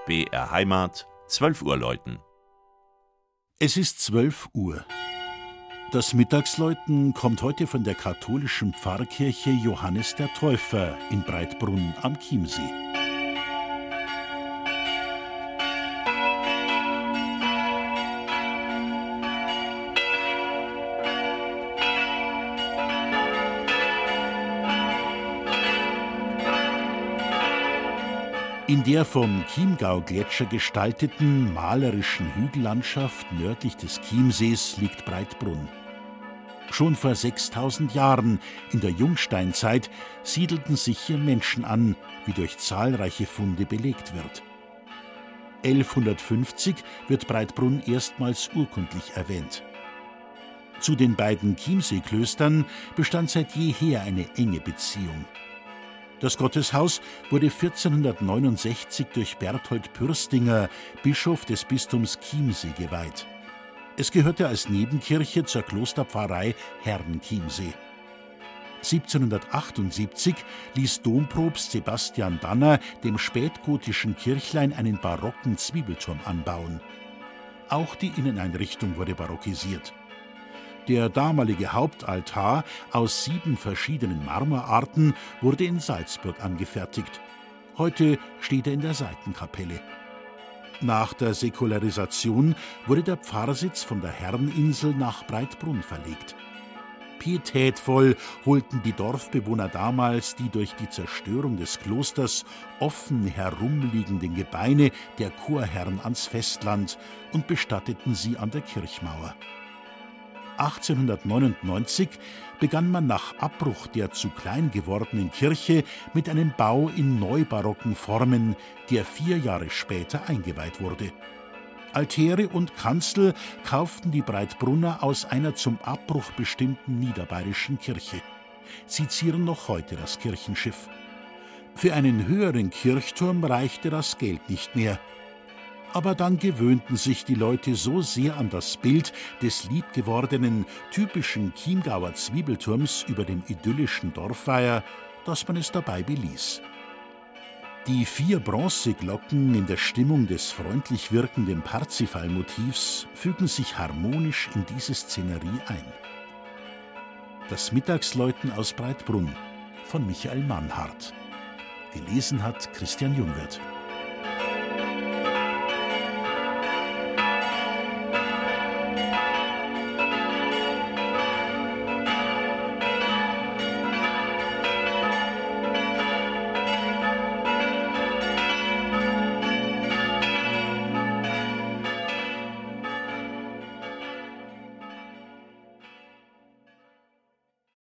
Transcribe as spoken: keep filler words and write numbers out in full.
B R Heimat, zwölf Uhr läuten. Es ist zwölf Uhr. Das Mittagsläuten kommt heute von der katholischen Pfarrkirche Johannes der Täufer in Breitbrunn am Chiemsee. In der vom Chiemgau-Gletscher gestalteten, malerischen Hügellandschaft nördlich des Chiemsees liegt Breitbrunn. Schon vor sechstausend Jahren, in der Jungsteinzeit, siedelten sich hier Menschen an, wie durch zahlreiche Funde belegt wird. elfhundertfünfzig wird Breitbrunn erstmals urkundlich erwähnt. Zu den beiden Chiemsee-Klöstern bestand seit jeher eine enge Beziehung. Das Gotteshaus wurde vierzehnhundertneunundsechzig durch Berthold Pürstinger, Bischof des Bistums Chiemsee, geweiht. Es gehörte als Nebenkirche zur Klosterpfarrei Herrenchiemsee. siebzehnhundertachtundsiebzig ließ Dompropst Sebastian Danner dem spätgotischen Kirchlein einen barocken Zwiebelturm anbauen. Auch die Inneneinrichtung wurde barockisiert. Der damalige Hauptaltar aus sieben verschiedenen Marmorarten wurde in Salzburg angefertigt. Heute steht er in der Seitenkapelle. Nach der Säkularisation wurde der Pfarrsitz von der Herreninsel nach Breitbrunn verlegt. Pietätvoll holten die Dorfbewohner damals die durch die Zerstörung des Klosters offen herumliegenden Gebeine der Chorherren ans Festland und bestatteten sie an der Kirchmauer. achtzehnhundertneunundneunzig begann man nach Abbruch der zu klein gewordenen Kirche mit einem Bau in neubarocken Formen, der vier Jahre später eingeweiht wurde. Altäre und Kanzel kauften die Breitbrunner aus einer zum Abbruch bestimmten niederbayerischen Kirche. Sie zieren noch heute das Kirchenschiff. Für einen höheren Kirchturm reichte das Geld nicht mehr. Aber dann gewöhnten sich die Leute so sehr an das Bild des liebgewordenen, typischen Chiemgauer Zwiebelturms über dem idyllischen Dorfweiher, dass man es dabei beließ. Die vier Bronzeglocken in der Stimmung des freundlich wirkenden Parzifal-Motivs fügen sich harmonisch in diese Szenerie ein. Das Mittagsläuten aus Breitbrunn von Michael Mannhardt. Gelesen hat Christian Jungwirth.